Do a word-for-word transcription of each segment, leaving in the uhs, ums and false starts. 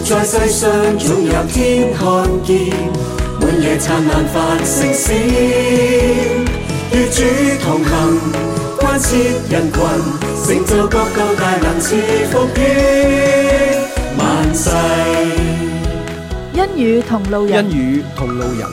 在世上總有天看見，滿夜燦爛繁星閃，與主同行，關切人群，成就各個大能賜福於萬世。 恩雨同路人， 恩雨同路人。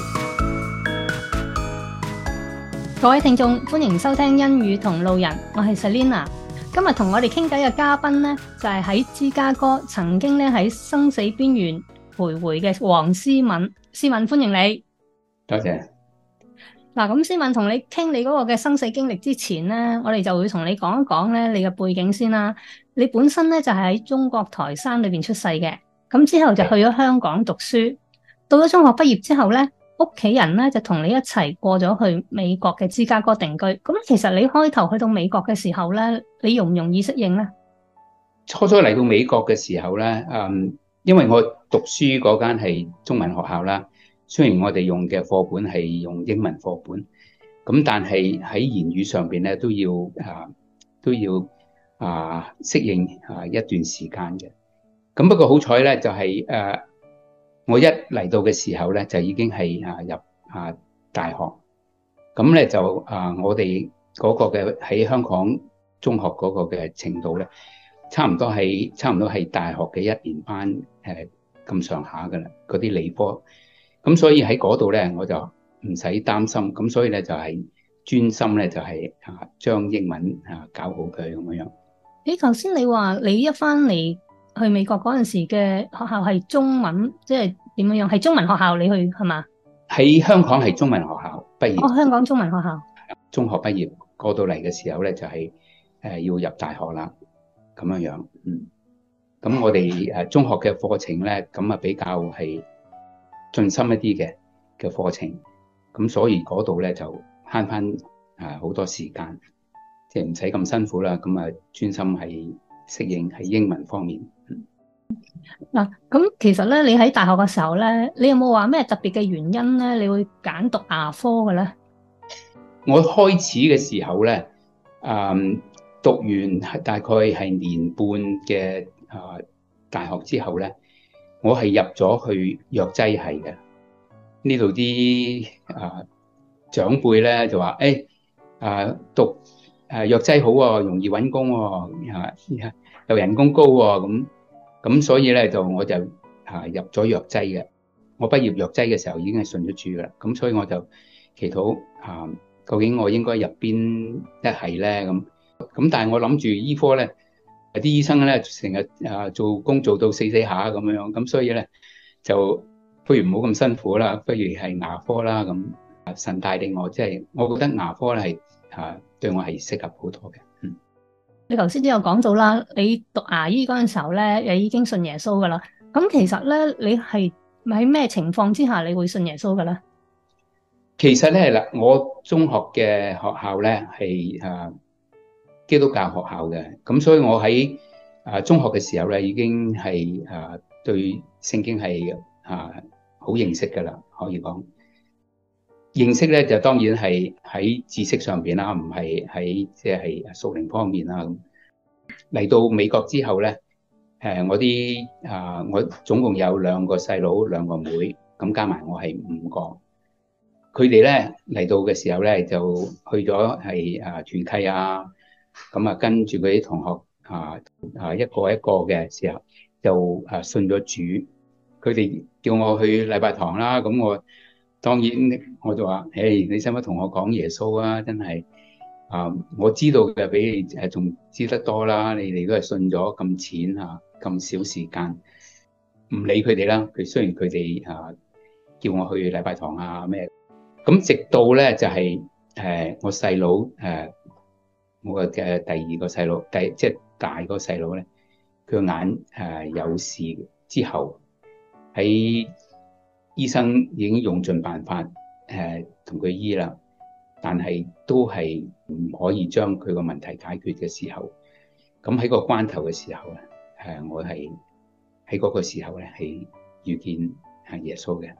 各位聽眾，歡迎收聽恩雨同路人，我係 Selina。今日同我哋傾偈嘅嘉賓呢，就係喺芝加哥曾經咧喺生死邊緣徘徊嘅黃思敏。思敏，歡迎你。 多謝。嗱， 咁思敏同你傾你嗰個嘅生死經歷之前呢，我哋就會同你講一講咧你嘅背景先啦。你本身咧就係喺中國台山裏邊出世嘅，咁之後就去咗香港讀書。到咗中學畢業之後咧，屋企人咧就同你一齊過咗去美國嘅芝加哥定居。咁其實你開頭去到美國嘅時候咧，你容唔容易適應咧？ 初初嚟到美國嘅時候咧，嗯，因為我讀書嗰間係中文學校啦，雖然我哋用嘅課本係用英文課本，咁但係喺言語上邊咧都要啊都要啊適應啊一段時間嘅。咁不過好彩咧，就係誒。我一嚟到嘅時候咧，就已經係啊入啊大學，咁咧就啊我哋嗰個嘅喺香港中學嗰個嘅程度咧，差唔多係差唔多係大學嘅一年班誒咁上下噶啦，嗰啲理科，咁所以喺嗰度咧我就唔使擔心，咁所以咧就係專心咧就係啊將英文啊搞好佢咁樣樣。 你頭先你話你一翻嚟去美國嗰陣時嘅學校係中文，即係點樣樣？係中文學校你去係嘛？ 喺香港係中文學校畢業。 哦，香港中文學校。 中學畢業過到嚟嘅時候咧，就係誒要入大學啦，咁樣樣。嗯。咁我哋誒中學嘅課程咧，咁啊比較係進深一啲嘅嘅課程，咁所以嗰度咧就慳翻啊好多時間，即係唔使咁辛苦啦。咁啊專心係適應喺英文方面。 嗱，咁其實咧，你喺大學嘅時候咧，你有冇話咩特別嘅原因咧？你會揀讀牙科嘅咧？ 我開始嘅時候咧，誒，讀完大概係年半嘅啊大學之後咧，我係入咗去藥劑系嘅。呢度啲啊長輩咧就話：誒，啊讀誒藥劑好喎，容易揾工喎，啊又人工高喎，咁。咁所以咧就我就嚇入咗藥劑嘅。我畢業藥劑嘅時候已經係信咗主噶啦。咁所以我就祈禱嚇，究竟我應該入邊一係咧咁。咁但係我諗住醫科咧，啲醫生咧成日啊做工做到死死下咁樣。咁所以咧就不如唔好咁辛苦啦，不如係牙科啦咁。神帶領我，即係我覺得牙科咧係嚇對我係適合好多嘅。嗯。 你頭先都有講到啦，你讀牙醫嗰陣時候咧，你已經信耶穌噶啦。咁其實咧，你係喺咩情況之下你會信耶穌噶咧？ 其實咧嗱，我中學嘅學校咧係誒基督教學校嘅，咁所以我喺誒中學嘅時候咧已經係誒對聖經係誒好認識噶啦，可以講。認識咧就當然係喺知識上邊啦，唔係喺即係屬靈方面啦。嚟到美國之後咧，誒我啲啊我總共有兩個細佬兩個妹，咁加埋我係五個。佢哋咧嚟到嘅時候咧就去咗係啊團契啊，咁啊跟住嗰啲同學啊啊一個一個嘅時候就啊信咗主。佢哋叫我去禮拜堂啦，咁我。當然，我就話：誒，你使乜同我講耶穌啊？真係啊，我知道嘅比你誒仲知得多啦。你哋都係信咗咁淺嚇，咁少時間，唔理佢哋啦。佢雖然佢哋啊叫我去禮拜堂啊咩，咁直到咧就係誒我細佬誒我嘅第二個細佬，第即係大個細佬咧，佢個眼誒有事之後喺。醫生已經用盡辦法誒同佢醫啦，但係都係唔可以將佢個問題解決嘅時候，咁喺個關頭嘅時候咧，誒我係喺嗰個時候咧係遇見係耶穌嘅。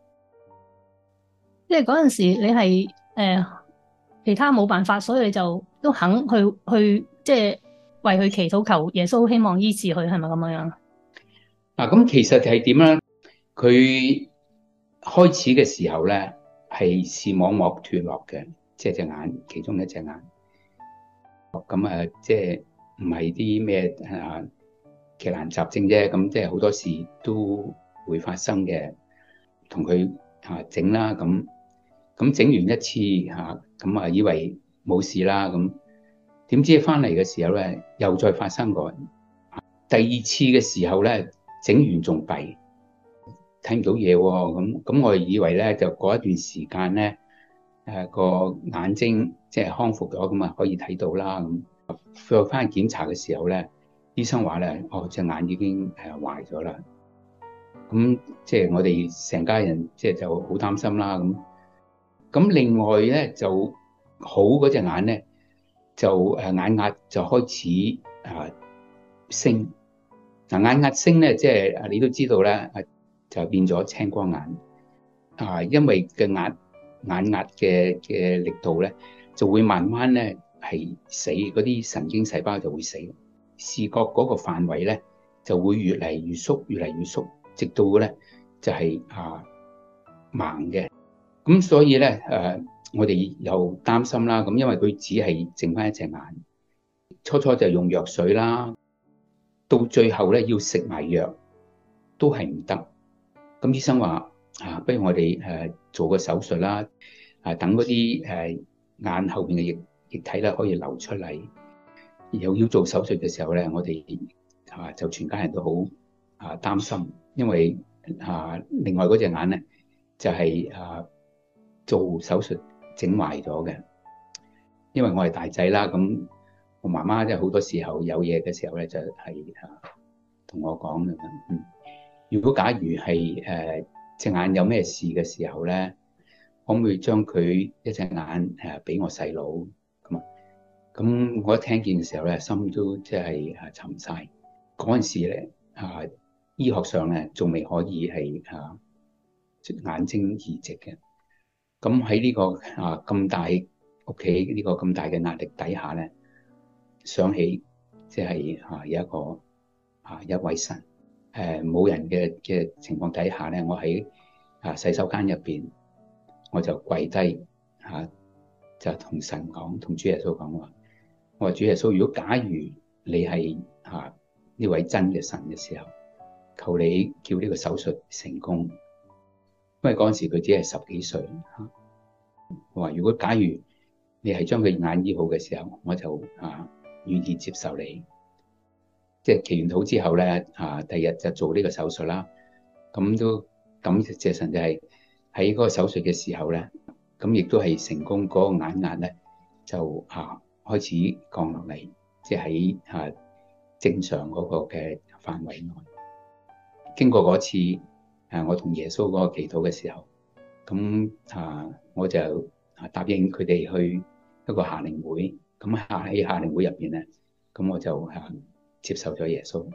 即係嗰陣時你係誒、呃、其他冇辦法，所以你就都肯去去即係為佢祈禱求耶穌，希望醫治佢，係咪咁樣樣？ 啊，咁其實係點咧？佢開始嘅時候咧，係視網膜脫落嘅，即係隻眼其中一隻眼。咁啊，即係唔係啲咩啊奇難雜症啫？咁即係好多事都會發生嘅，同佢嚇整啦。咁咁整完一次嚇，咁啊以為冇事啦。咁點知翻嚟嘅時候咧，又再發生過。第二次嘅時候咧，整完仲弊，睇唔到嘢喎。咁咁我以為咧，就過一段時間咧，誒個眼睛即係康復咗，咁啊可以睇到啦。咁再翻去檢查嘅時候咧，醫生話咧，哦隻眼已經誒壞咗啦。咁即係我哋成家人即係就好擔心啦。咁咁另外咧就好嗰隻眼咧，就誒眼壓就開始啊升。嗱眼壓升咧，即係你都知道咧，就變咗青光眼啊，因為嘅壓眼壓嘅嘅力度咧，就會慢慢咧係死，嗰啲神經細胞就會死，視覺嗰個範圍咧就會越嚟越縮，越嚟越縮，直到咧就係啊盲嘅。咁所以咧誒，我哋又擔心啦。咁因為佢只係剩翻一隻眼，初初就用藥水啦。到最後咧要食埋藥都係唔得，咁醫生話啊，不如我哋誒做個手術啦，啊等嗰啲誒眼後邊嘅液液體咧可以流出嚟。又要做手術嘅時候咧，我哋啊就全家人都好啊擔心，因為啊另外嗰隻眼咧就係啊做手術整壞咗嘅，因為我係大仔啦咁。我媽媽即係好多時候有嘢嘅時候咧，就係啊同我講嘅。嗯，如果假如係誒隻眼有咩事嘅時候咧，可唔可以將佢一隻眼誒俾我細佬咁啊？咁我一聽見嘅時候咧，心都即係啊沉晒。嗰陣時咧啊，醫學上咧仲未可以係啊眼睛移植嘅。咁喺呢個啊咁大屋企呢個咁大嘅壓力底下咧。想起即係嚇有一個嚇一位神誒冇人嘅嘅情況底下咧，我喺啊洗手間入邊，我就跪低嚇就同神講，同主耶穌講話，我話主耶穌，如果假如你係嚇呢位真嘅神嘅時候，求你叫呢個手術成功，因為嗰陣時佢只係十幾歲嚇。我話如果假如你係將佢眼醫好嘅時候，我就啊〜願意接受你，即係祈完禱之後咧，啊，第二日就做呢個手術啦。咁都感謝神，就係喺嗰個手術嘅時候咧，咁亦都係成功，嗰個眼壓咧就啊開始降落嚟，即係喺啊正常嗰個嘅範圍內。經過嗰次啊，我同耶穌嗰個祈禱嘅時候，咁啊我就啊答應佢哋去一個夏令會。咁喺夏令會入邊咧，咁我就嚇接受咗耶穌。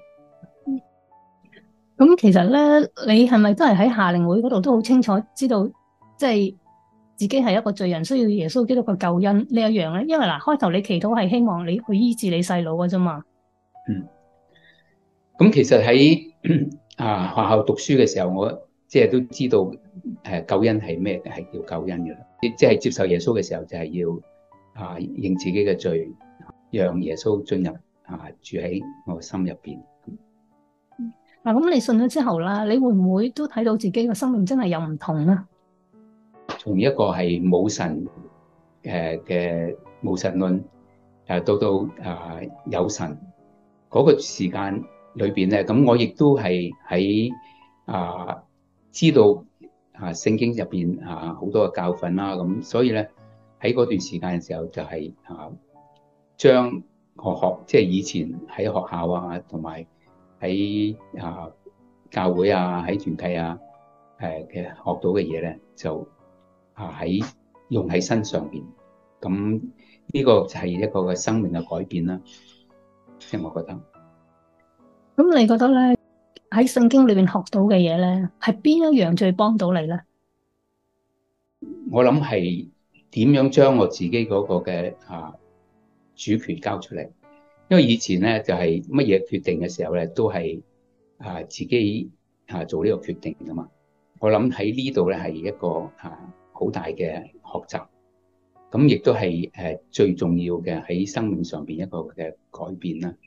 咁其實咧，你係咪都係喺夏令會嗰度都好清楚知道，即係自己係一個罪人，需要耶穌基督嘅救恩呢一樣咧？因為嗱，開頭你祈禱係希望你去醫治你細佬嘅啫嘛。嗯。 咁其實喺啊學校讀書嘅時候，我即係都知道誒救恩係咩，係叫救恩嘅啦。即係接受耶穌嘅時候，就係要。啊！認自己嘅罪，讓耶穌進入啊，住喺我心入邊。 嗱，咁你信咗之後啦，你會唔會都睇到自己嘅生命真係有唔同咧？ 從一個係冇神誒嘅冇神論，誒到到啊有神嗰個時間裏邊咧，咁我亦都係喺啊知道啊聖經入邊啊好多嘅教訓啦，咁所以咧。喺嗰段時間嘅時候，就係啊，將學學即係以前喺學校啊，同埋喺啊教會啊，喺團契啊，誒嘅學到嘅嘢咧，就啊喺用喺身上邊。咁呢個就係一個嘅生命嘅改變啦。即係我覺得。 咁你覺得咧，喺聖經裏邊學到嘅嘢咧，係邊一樣最幫到你咧？ 我諗係。點樣將我自己嗰個嘅啊主權交出嚟？因為以前咧就係乜嘢決定嘅時候咧，都係啊自己啊做呢個決定㗎嘛。我諗喺呢度咧係一個啊好大嘅學習，咁亦都係誒最重要嘅喺生命上邊一個嘅改變啦。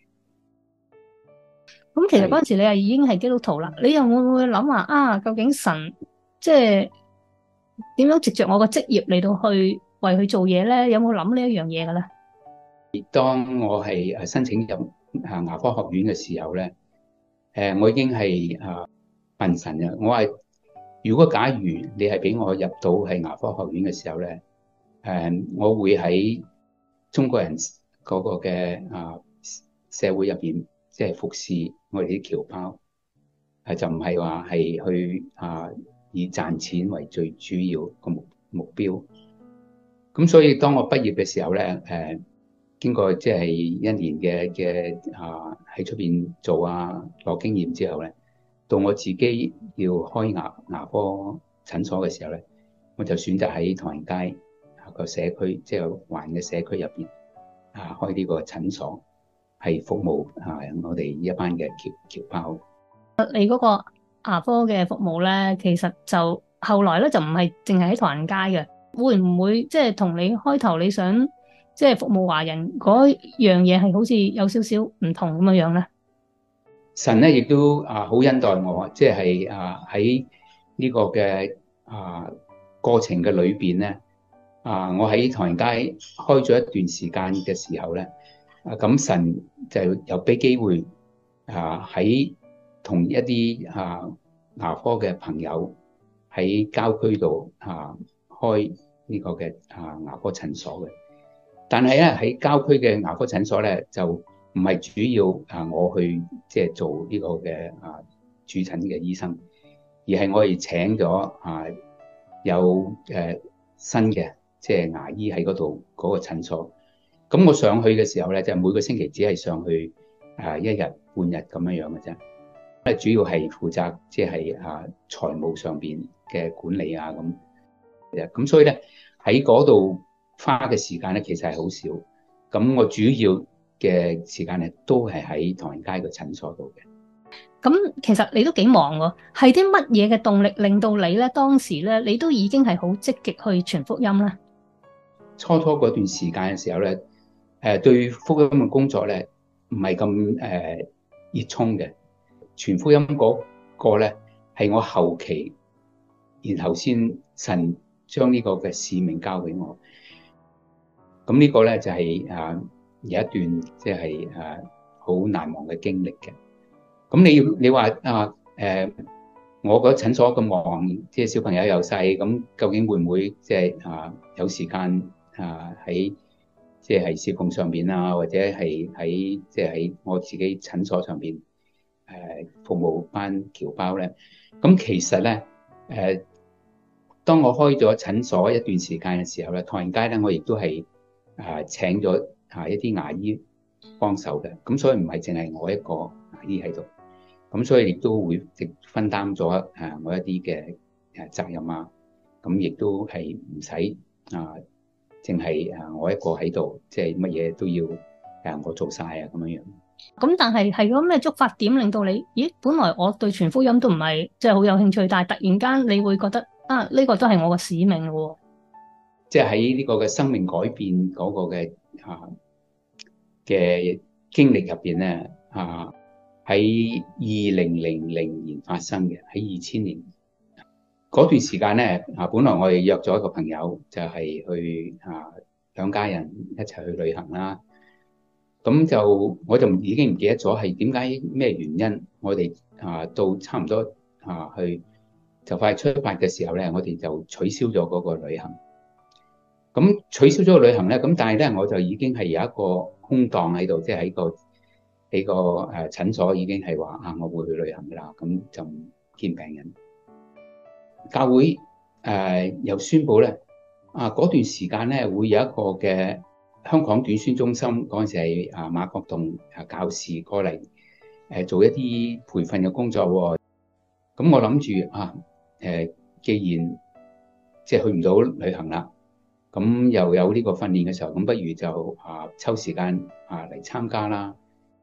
咁其實嗰陣時你係已經係基督徒啦，你又會唔會諗話啊？究竟神即係點樣藉着我個職業嚟到去為佢做嘢咧？有冇諗呢一樣嘢嘅咧？ 當我係誒申請入啊牙科學院嘅時候咧，誒我已經係啊問神嘅，我話如果假如你係俾我入到係牙科學院嘅時候咧，誒我會喺中國人嗰個嘅啊社會入邊，即係服侍我哋啲僑胞，係就唔係話係去啊以賺錢為最主要個目目標。咁所以當我畢業嘅時候咧，誒經過即係一年嘅嘅啊喺出邊做啊攞經驗之後咧，到我自己要開牙牙科診所嘅時候咧，我就選擇喺唐人街個社區，即係環嘅社區入邊啊開呢個診所，係服務啊我哋一班嘅僑僑胞。 你嗰個牙科嘅服務咧，其實就後來咧就唔係淨係喺唐人街嘅，會唔會即係同你開頭你想即係服務華人嗰樣嘢係好似有少少唔同咁樣樣咧？ 神咧亦都啊好恩待我，即係啊喺呢個嘅啊過程嘅裏邊咧，啊我喺唐人街開咗一段時間嘅時候咧，啊咁神就又俾機會啊喺同一啲啊牙科嘅朋友喺郊區度啊開呢個嘅啊牙科診所嘅，但係咧喺郊區嘅牙科診所咧就唔係主要啊我去即係做呢個嘅啊主診嘅醫生，而係我哋請咗啊有誒新嘅即係牙醫喺嗰度嗰個診所。咁我上去嘅時候咧，就每個星期只係上去啊一日半日咁樣樣嘅啫。咧主要係負責即係啊財務上邊嘅管理啊咁。咁所以咧喺嗰度花嘅時間咧其實係好少。咁我主要嘅時間咧都係喺唐人街個診所度嘅。 咁其實你都幾忙喎，係啲乜嘢嘅動力令到你咧當時咧你都已經係好積極去傳福音咧？ 初初嗰段時間嘅時候咧，誒對福音嘅工作咧唔係咁誒熱衷嘅。傳福音嗰個咧係我後期，然後先神將呢個嘅使命交俾我。咁呢個咧就係啊有一段即係啊好難忘嘅經歷嘅。咁你要你話啊誒，我個診所咁忙，即係小朋友又細，咁究竟會唔會即係啊有時間啊喺即係侍奉上邊啊，或者係喺即係喺我自己診所上邊誒服務班僑胞咧？咁其實咧誒，當我開咗診所一段時間嘅時候咧，唐人街咧我亦都係啊請咗啊一啲牙醫幫手嘅，咁所以唔係淨係我一個牙醫喺度。咁所以亦都會即分擔咗誒我一啲嘅誒責任啊，咁亦都係唔使啊，淨係誒我一個喺度，即係乜嘢都要誒我做晒啊咁樣樣。 咁但係係嗰咩觸發點令到你？咦，本來我對傳福音都唔係即係好有興趣，但係突然間你會覺得啊，呢個都係我嘅使命咯。 即係喺呢個嘅生命改變嗰個嘅啊嘅經歷入邊咧啊。喺二零零零年發生嘅，喺二千年嗰段時間咧，啊，本來我哋約咗一個朋友，就係去啊兩家人一齊去旅行啦。咁就我就已經唔記得咗係點解咩原因，我哋啊到差唔多啊去就快出發嘅時候咧，我哋就取消咗嗰個旅行。咁取消咗個旅行咧，咁但係咧我就已經係有一個空檔喺度，即係喺個。呢個誒診所已經係話啊，我會去旅行㗎啦，咁就唔見病人。教會誒、呃、又宣佈咧，啊嗰段時間咧會有一個嘅香港短宣中心嗰陣時係啊馬國棟啊教士過嚟誒做一啲培訓嘅工作喎。咁我諗住啊誒，既然即係去唔到旅行啦，咁又有呢個訓練嘅時候，咁不如就啊抽時間啊嚟參加啦。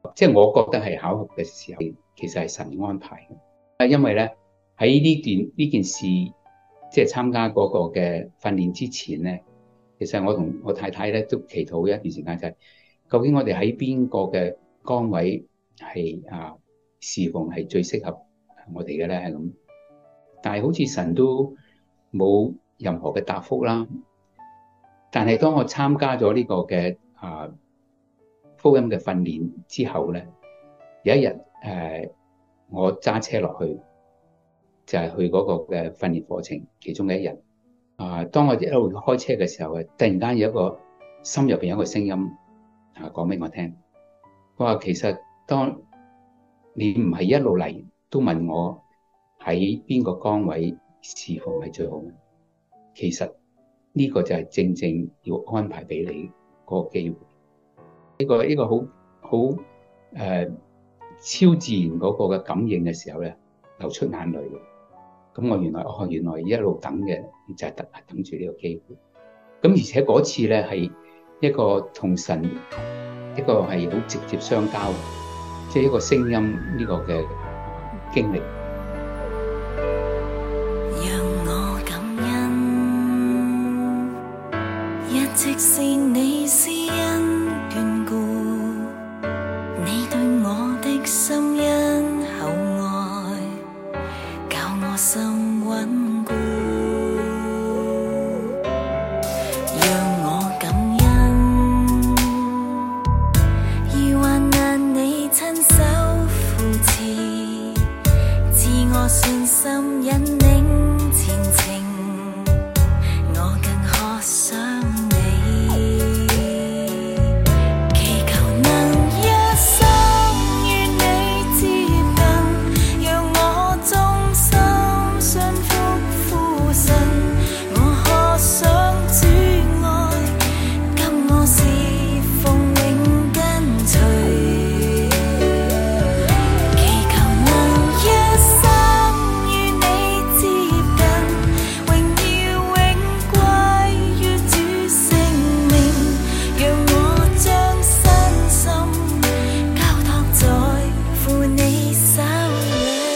即係我覺得係巧合嘅時候，其實係神安排嘅。因為咧喺呢段呢件事，即係參加嗰個嘅訓練之前咧，其實我同我太太咧都祈禱一段時間，就係究竟我哋喺邊個嘅崗位係啊侍奉係最適合我哋嘅咧咁。但係好似神都冇任何嘅答覆啦。但係當我參加咗呢個嘅啊福音嘅訓練之後咧，有一日誒、呃、我揸車落去，就係、是、去嗰個嘅訓練課程其中嘅一日。啊！當我一路開車嘅時候，突然間有一個心入邊有一個聲音啊，講俾我聽。佢話其實當你唔係一路嚟都問我喺邊個崗位侍奉係最好嘅，其實呢個就係正正要安排俾你嗰個機會。呢個呢個好好誒超自然嗰個嘅感應嘅時候咧，流出眼淚。咁我原來哦，原來一路等嘅就係等等住呢個機會。咁而且嗰次咧係一個同神一個係好直接相交，即係一個聲音呢個嘅經歷。 讓我感恩，一直是你施恩眷顧，你對我的心恩厚愛，教我心穩固。讓我感恩，遇患難你親手扶持，賜我信心引領前程，我更渴想你，祈求能一生與你接近，讓我終心信服父神，我渴想主愛，給我侍奉永跟隨，祈求能一生與你接近，榮耀永歸於主聖名，讓我將身心交託在父你手裏。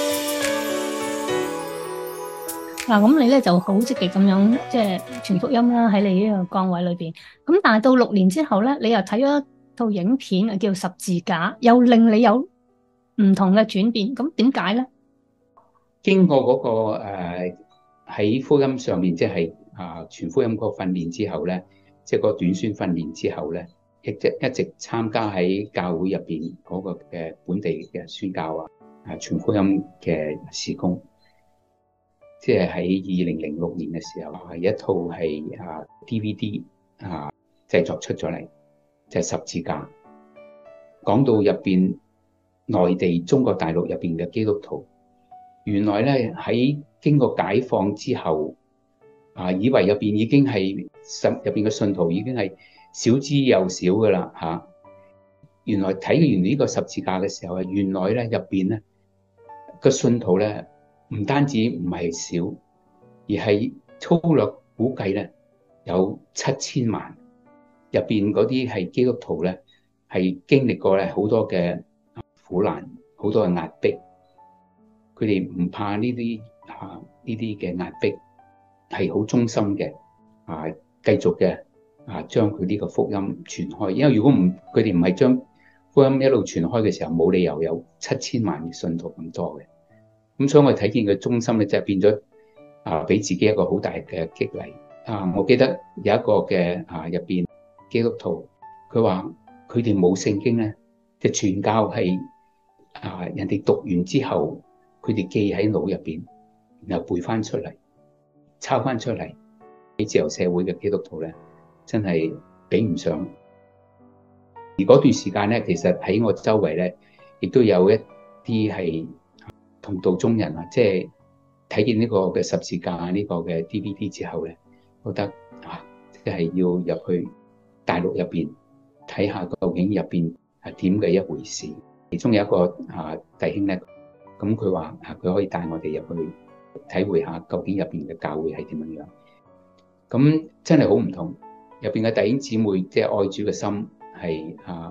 嗱，咁你咧就好積極咁樣即係傳福音啦，喺你呢個崗位裏邊。咁但係到六年之後咧，你又睇咗一套影片啊，叫十字架，又令你有唔同嘅轉變。咁點解咧？ 經過嗰、個誒喺、福音上面，即係啊傳福音嗰個訓練之後咧，即係個短宣訓練之後咧，一直一直參加喺教會入邊嗰個嘅本地嘅宣教啊，啊傳福音嘅事工。即係喺二零零六年嘅時候，係一套係啊 D V D 啊製作出咗嚟，就係十字架，講到入邊內地中國大陸入邊嘅基督徒，原來咧喺經過解放之後，啊以為入邊已經係信入邊嘅信徒已經係少之又少噶啦嚇，原來睇完呢個十字架嘅時候啊，原來咧入邊咧個信徒咧。唔單止唔係少，而係粗略估計咧有七千萬，入邊嗰啲係基督徒咧，係經歷過咧好多嘅苦難，好多嘅壓迫，佢哋唔怕呢啲啊呢啲嘅壓迫，係好忠心嘅啊，繼續嘅啊將佢呢個福音傳開。因為如果唔佢哋唔係將福音一路傳開嘅時候，冇理由有七千萬嘅信徒咁多嘅。咁所以我睇見佢忠心咧，就係變咗啊，俾自己一個好大嘅激勵啊！我記得有一個嘅啊入邊基督徒，佢話佢哋冇聖經咧，即係傳教係啊人哋讀完之後，佢哋記喺腦入邊，然後背翻出嚟，抄翻出嚟。喺自由社會嘅基督徒咧，真係比唔上。而嗰段時間咧，其實喺我周圍咧，亦都有一啲係同道中人啊，即係睇見呢個嘅十字架呢個嘅 D V D 之後咧，覺得啊，即係要入去大陸入邊睇下究竟入邊係點嘅一回事。其中有一個啊弟兄咧，咁佢話啊，佢可以帶我哋入去體會下究竟入邊嘅教會係點樣樣。咁真係好唔同，入邊嘅弟兄姊妹即係愛主嘅心係啊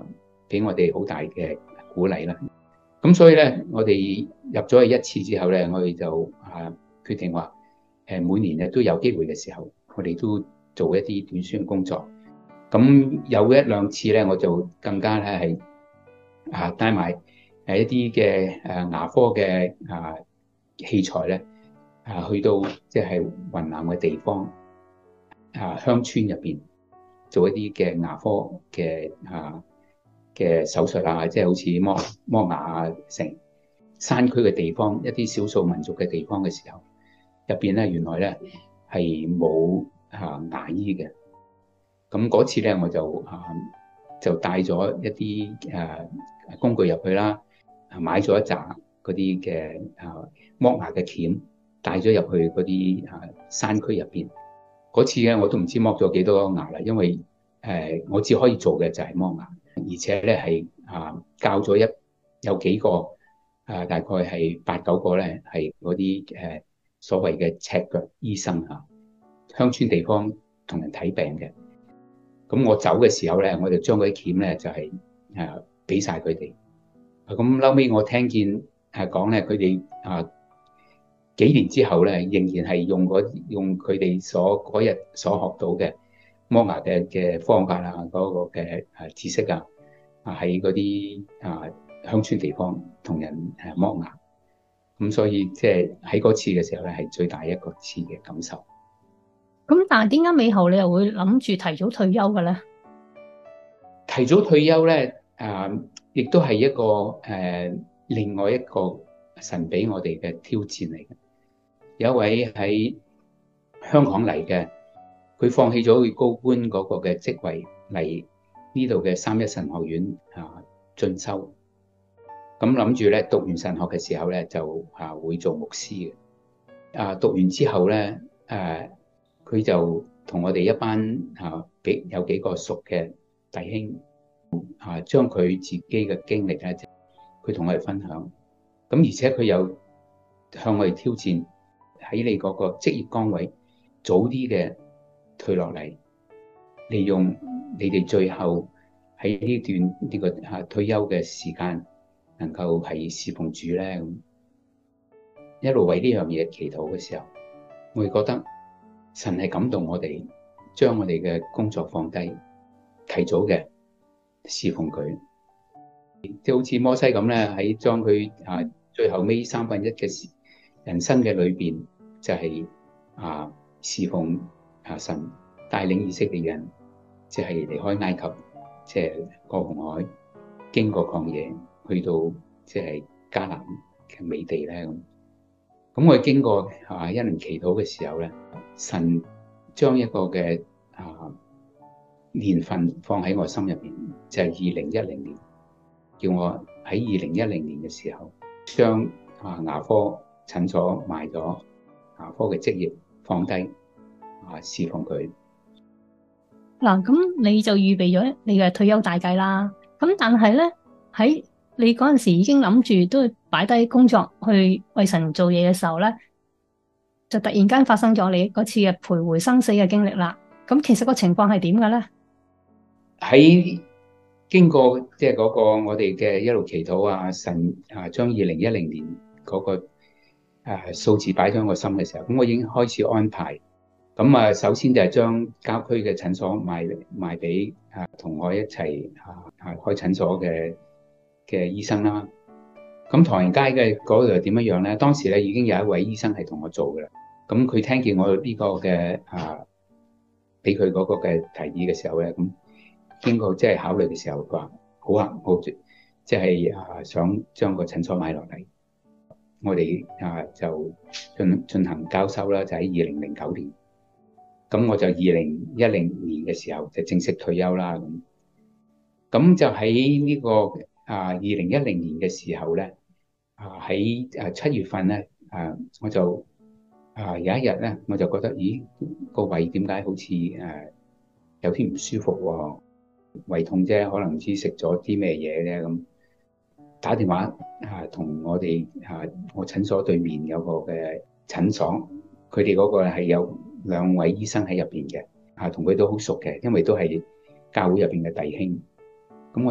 俾我哋好大嘅鼓勵啦。咁所以咧，我哋入咗去一次之後咧，我哋就啊決定話誒每年咧都有機會嘅時候，我哋都做一啲短宣嘅工作。咁有一兩次咧，我就更加咧係啊帶埋誒一啲嘅誒牙科嘅啊器材咧啊去到即係雲南嘅地方啊鄉村入邊做一啲嘅牙科嘅啊嘅手術啊，即係好似剝剝牙啊，成山區嘅地方，一啲少數民族嘅地方嘅時候，入邊咧原來咧係冇啊牙醫嘅。咁嗰次咧我就啊就帶咗一啲誒工具入去啦，買咗一紮嗰啲嘅啊剝牙嘅鉗，帶咗入去嗰啲啊山區入邊。嗰次咧我都唔知剝咗幾多牙啦，因為誒我只可以做嘅就係剝牙。而且咧係啊教咗一有幾個啊大概係八九個咧係嗰啲誒所謂嘅赤腳醫生嚇，鄉村地方同人睇病嘅。咁我走嘅時候咧，我就將嗰啲鉗咧就係誒俾晒佢哋。咁後尾我聽見係講咧，佢哋啊幾年之後咧，仍然係用嗰用佢哋所嗰日所學到嘅剝牙嘅嘅方法啊，嗰個嘅誒知識啊，啊喺嗰啲啊鄉村地方同人誒剝牙，咁所以即係喺嗰次嘅時候咧，係最大一個次嘅感受。 咁但係點解尾後你又會諗住提早退休嘅咧？ 提早退休咧，啊，亦都係一個誒另外一個神俾我哋嘅挑戰嚟嘅。有一位喺香港嚟嘅，佢放棄咗佢高官嗰個嘅職位嚟呢度嘅三一神學院啊進修，咁諗住咧讀完神學嘅時候咧就啊會做牧師嘅。啊讀完之後咧，誒佢就同我哋一班啊比有幾個熟嘅弟兄啊，將佢自己嘅經歷咧，佢同我哋分享。咁而且佢又向我哋挑戰，喺你嗰個職業崗位早啲嘅退落嚟，利用你哋最後喺呢段呢個啊退休嘅時間，能夠係侍奉主咧。咁一路為呢樣嘢祈禱嘅時候，我會覺得神係感動我哋，將我哋嘅工作放低，提早嘅侍奉佢，即係好似摩西咁咧，喺將佢啊最後尾三分一嘅時人生嘅裏邊，就係、是、啊侍奉啊神，帶領以色列人，即係離開埃及，即係過紅海，經過曠野，去到即係迦南嘅美地咧。咁咁我經過啊一輪祈禱嘅時候咧，神將一個嘅啊年份放喺我心入邊，就係二零一零年，叫我喺二零一零年嘅時候，將啊牙科診所賣咗，牙科嘅職業放低，啊侍奉佢。 嗱，咁你就預備咗你嘅退休大計啦。咁但係咧，喺你嗰陣時已經諗住都擺低工作去為神做嘢嘅時候咧，就突然間發生咗你嗰次嘅徘徊生死嘅經歷啦。咁其實個情況係點嘅咧？ 喺經過即係嗰個我哋嘅一路祈禱啊，神啊將二零一零年嗰個誒數字擺喺我心嘅時候，咁我已經開始安排。咁啊，首先就係將郊區嘅診所賣賣俾啊同我一齊啊啊開診所嘅嘅醫生啦。咁唐人街嘅嗰度又點樣樣咧？當時咧已經有一位醫生係同我做嘅啦。咁佢聽見我呢個嘅啊俾佢嗰個嘅提議嘅時候咧，咁經過即係考慮嘅時候，佢話好啊，我即係啊想將個診所買落嚟。我哋啊就進進行交收啦，就喺二零零九年。咁我就二零一零年嘅時候就正式退休啦。咁咁就喺呢個啊二零一零年嘅時候咧，啊喺誒七月份咧，啊我就啊有一日咧，我就覺得咦個胃點解好似誒有啲唔舒服喎？胃痛啫，可能唔知食咗啲咩嘢咧。咁打電話啊同我哋啊我診所對面有個嘅診所，佢哋嗰個係有兩位醫生喺入邊嘅，啊同佢都好熟嘅，因為都係教會入邊嘅弟兄。咁我就話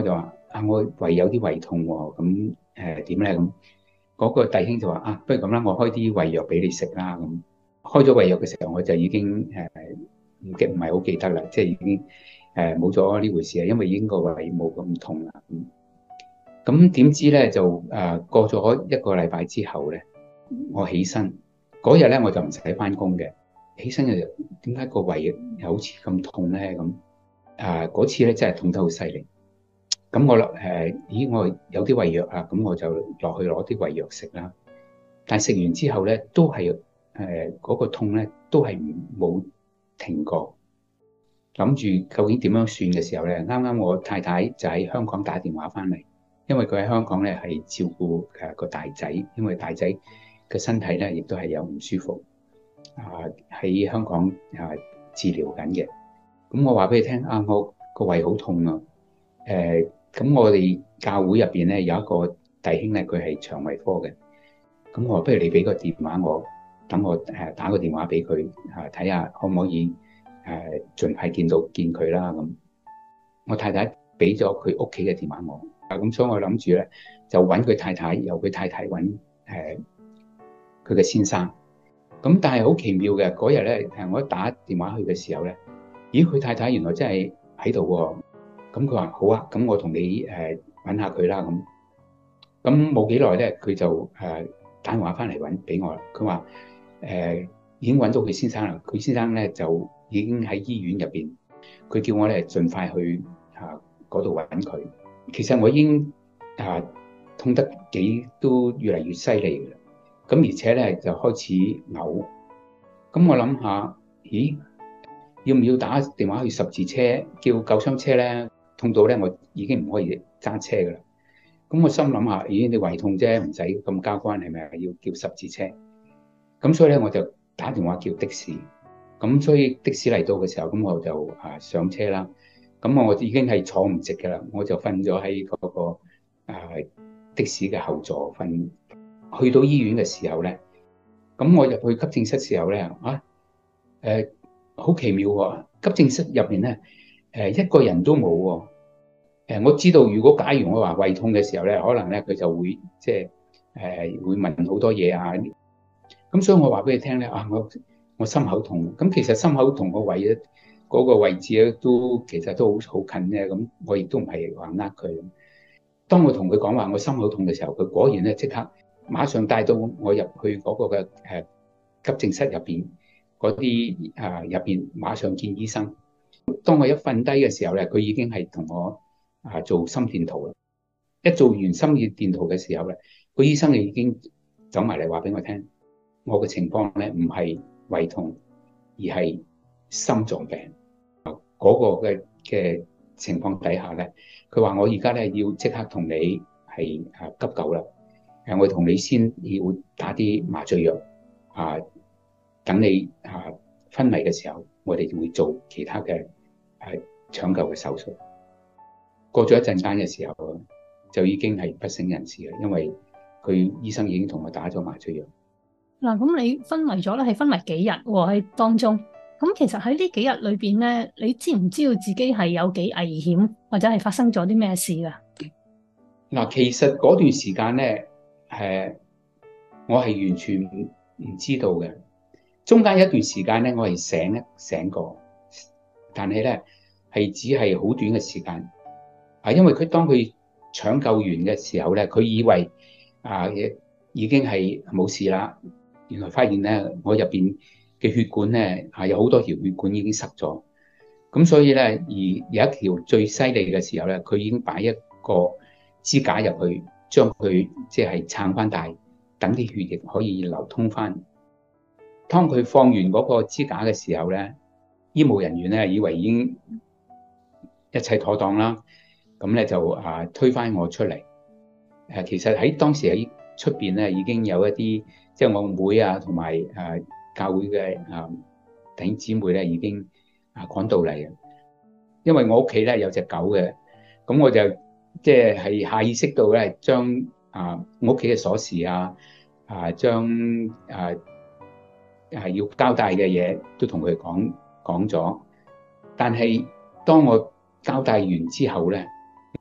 啊，我胃有啲胃痛喎，咁誒點咧咁？嗰、個弟兄就話啊，不如咁啦，我開啲胃藥俾你食啦咁。開咗胃藥嘅時候，我就已經誒唔記唔係好記得啦，即係已經誒冇咗呢回事啊，因為已經個胃冇咁痛啦。咁咁點知咧就誒、呃、過咗一個禮拜之後咧，我起身嗰日咧我就唔使翻工嘅，起身嘅時候點解個胃又好似咁痛咧咁？啊嗰次咧真係痛得好犀利。咁我誒、呃，咦我有啲胃藥啊，咁我就落去攞啲胃藥食啦。但係食完之後咧，都係誒嗰個痛咧，都係冇停過。諗住究竟點樣算嘅時候咧，啱啱我太太就喺香港打電話翻嚟，因為佢喺香港咧係照顧誒個大仔，因為大仔嘅身體咧亦都係有唔舒服，啊喺香港啊治療緊嘅。咁我話俾你聽啊，我個胃好痛啊，誒、呃。咁我哋教會入邊咧有一個弟兄咧，佢係腸胃科嘅。咁我話不如你俾個電話我，等我誒打個電話俾佢啊，睇下可唔可以誒盡快見到見佢啦。咁我太太俾咗佢屋企嘅電話我，啊咁所以我諗住咧就揾佢太太，由佢太太揾誒佢嘅先生。咁但係好奇妙嘅嗰日咧，誒我一打電話去嘅時候咧，咦佢太太原來真係喺度喎。咁佢話好啊，咁我同你誒揾下佢啦咁。咁冇幾耐咧，佢就誒打電話翻嚟揾俾我啦。佢話誒已經揾到佢先生啦。佢先生咧就已經喺醫院入邊，佢叫我咧盡快去啊嗰度揾佢。其實我已經啊痛得幾都越嚟越犀利嘅啦。咁而且咧就開始嘔。咁我諗下，咦要唔要打電話去十字車叫救傷車咧？痛到咧，我已經唔可以揸車噶啦。咁我心諗下，咦，你胃痛啫，唔使咁交關，係咪啊？要叫十字車。咁所以咧，我就打電話叫的士。咁所以的士嚟到嘅時候，咁我就啊上車啦。咁我已經係坐唔直噶啦，我就瞓咗喺嗰個啊的士嘅後座瞓。去到醫院嘅時候咧，咁我入去急症室時候咧，啊誒好奇妙喎！急症室入邊咧。誒一個人都冇喎，誒我知道如果假如我話胃痛嘅時候咧，可能咧佢就會即係誒會問好多嘢啊，咁所以我話俾你聽咧啊，我我心口痛，咁其實心口痛個位咧嗰個位置咧都其實都好好近嘅，咁我亦都唔係話呃佢。當我同佢講話我心口痛嘅時候，佢果然咧即刻馬上帶到我入去嗰個嘅誒急症室入邊嗰啲啊入邊馬上見醫生。當我一瞓低嘅時候咧，佢已經係同我啊做心電圖啦。一做完心電圖嘅時候咧，個醫生就已經走埋嚟話俾我聽，我嘅情況咧唔係胃痛，而係心臟病。嗰個嘅嘅情況底下咧，佢話我而家咧要即刻同你係啊急救啦。誒，我同你先要打啲麻醉藥啊，等你啊昏迷嘅時候，我哋就會做其他嘅誒搶救嘅手術。過咗一陣間嘅時候，就已經係不省人事啦，因為佢醫生已經同我打咗麻醉藥。 嗱，咁你昏迷咗咧，係昏迷幾日喎？喺當中，咁其實喺呢幾日裏邊咧，你知唔知道自己係有幾危險，或者係發生咗啲咩事噶？ 嗱，其實嗰段時間咧，誒，我係完全唔唔知道嘅。中間一段時間咧，我係醒一醒過，但係咧係只係好短嘅時間。啊，因為佢當佢搶救完嘅時候咧，佢以為啊已經係冇事啦，原來發現咧我入邊嘅血管咧係有好多條血管已經塞咗，咁所以咧而有一條最犀利嘅時候咧，佢已經擺一個支架入去，將佢即係撐翻大，等啲血液可以流通翻。當佢放完嗰個支架嘅時候咧，醫務人員咧以為已經一切妥當啦，咁咧就啊推翻我出嚟。誒，其實喺當時喺出邊咧已經有一啲即係我妹啊同埋誒教會嘅啊弟兄姊妹咧已經啊趕到嚟嘅，因為我屋企咧有隻狗嘅，咁我就即係係下意識到咧將啊我屋企嘅鎖匙啊啊將啊係要交代嘅嘢都同佢講講咗，但係當我交代完之後咧，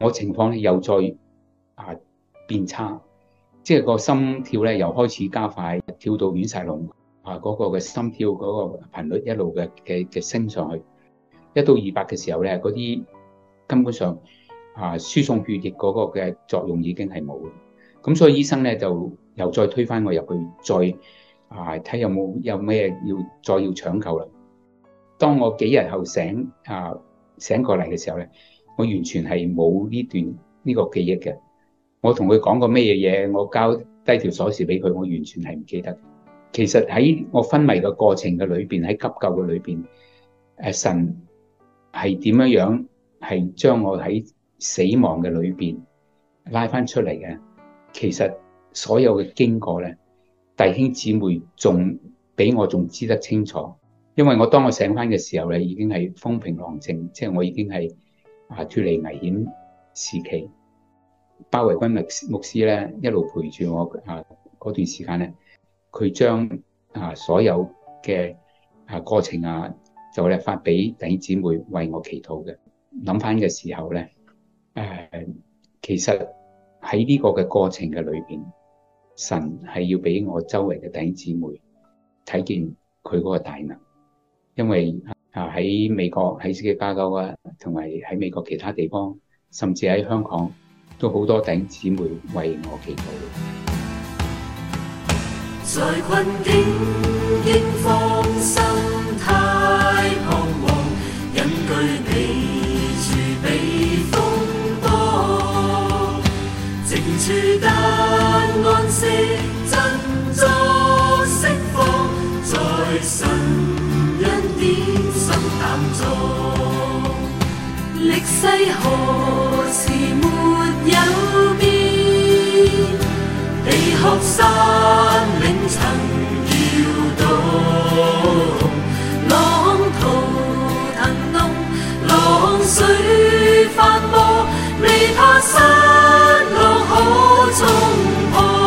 我情況咧又再啊變差，即係個心跳咧又開始加快，跳到亂晒龍啊！嗰、那個嘅心跳嗰個頻率一路嘅嘅嘅升上去，一到二百嘅時候咧，嗰啲根本上啊輸送血液嗰個嘅作用已經係冇，咁所以醫生咧就又再推返我入去，再啊睇有冇有咩要再要搶救啦。當我幾日後醒啊醒過嚟嘅時候咧，我完全係冇呢段呢、這個記憶嘅。我同佢講過咩嘢，我交低條鎖匙俾佢，我完全係唔記得。其實喺我昏迷嘅過程嘅裏邊，喺急救嘅裏邊，誒神係點樣樣係將我喺死亡嘅裏邊拉翻出嚟嘅。其實所有嘅經過咧，弟兄姊妹仲比我仲知得清楚。因為我當我醒翻嘅時候咧，已經係風平浪靜，即係我已經係啊脫離危險時期。包維君牧牧師咧一路陪住我啊嗰段時間咧，佢將啊所有嘅啊過程啊就咧發俾弟兄姊妹為我祈禱嘅。諗翻嘅時候咧，誒、啊、其實喺呢個嘅過程嘅裏邊，神係要俾我周圍嘅弟兄姊妹睇見佢嗰個大能。因為啊喺美國喺自己加州啊，同埋喺美國其他地方，甚至喺香港，都好多弟兄姊妹為我祈禱。 在困境驚慌心太彷徨，引據你處避風波，靜處得安息，振作釋放，在神恩典心膽中，歷世何時沒有變？地殼山嶺曾搖動，浪濤騰動，浪水翻波，未怕失落可衝破。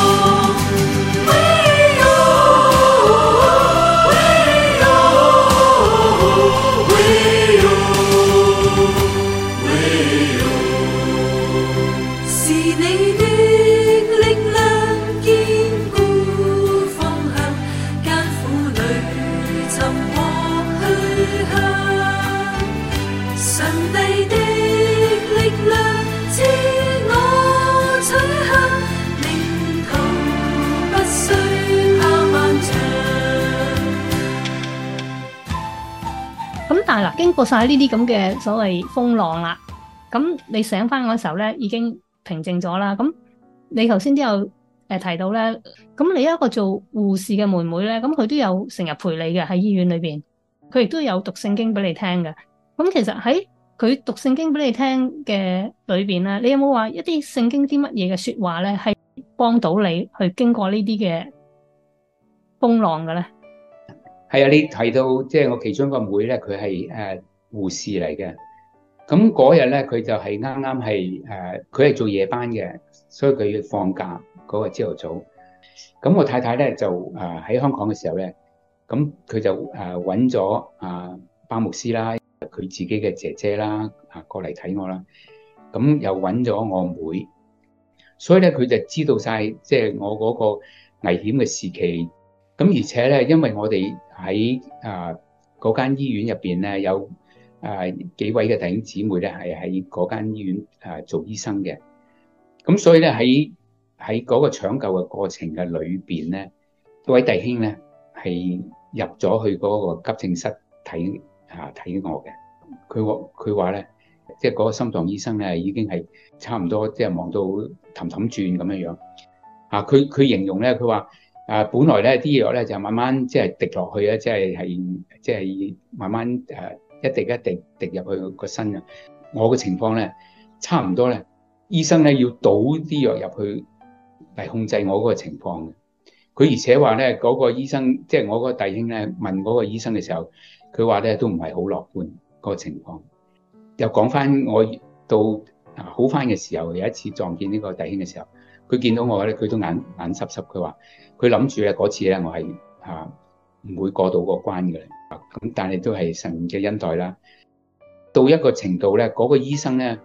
但係嗱，經過晒呢啲咁嘅所謂風浪啦，咁你醒翻嗰時候咧，已經平靜咗啦。咁你頭先都有誒提到咧，咁你一個做護士嘅妹妹咧，咁佢都有成日陪你嘅喺醫院裏邊，佢亦都有讀聖經俾你聽嘅。咁其實喺佢讀聖經俾你聽嘅裏邊咧，你有冇話一啲聖經啲乜嘢嘅說話咧，係幫到你去經過呢啲嘅風浪嘅咧？ 係啊，你提到即係我其中一個妹咧，佢係誒護士嚟嘅。咁嗰日咧，佢就係啱啱係誒，佢係做夜班嘅，所以佢要放假嗰個朝頭早。咁我太太咧就誒喺香港嘅時候咧，咁佢就誒揾咗啊巴牧師啦，佢自己嘅姐姐啦啊過嚟睇我啦。咁又揾咗我妹，所以咧佢就知道晒即係我嗰個危險嘅時期。咁而且咧，因為我哋喺啊嗰間醫院入邊咧，有啊幾位嘅弟兄姊妹咧，係喺嗰間醫院啊做醫生嘅。咁所以咧喺喺嗰個搶救嘅過程嘅裏邊咧，嗰位弟兄咧係入咗去嗰個急症室睇啊睇我嘅。佢話佢話咧，即係嗰個心臟醫生咧已經係差唔多即係忙到氹氹轉咁樣樣。啊，佢佢形容咧，佢話。啊，本來咧啲藥咧就慢慢即係滴落去啊，即係係即係慢慢誒一滴一滴滴入去個身啊。我嘅情況咧差唔多咧，醫生咧要倒啲藥入去嚟控制我嗰個情況嘅。佢而且話咧嗰個醫生，即係我嗰個弟兄咧問嗰個醫生嘅時候，佢話咧都唔係好樂觀嗰個情況。又講翻我到啊好翻嘅時候，有一次撞見呢個弟兄嘅時候，佢見到我咧，佢都眼眼濕濕，佢話。佢諗住咧嗰次咧，我係嚇唔會過到個關嘅，咁但係都係神嘅恩待啦。到一個程度咧，嗰個醫生咧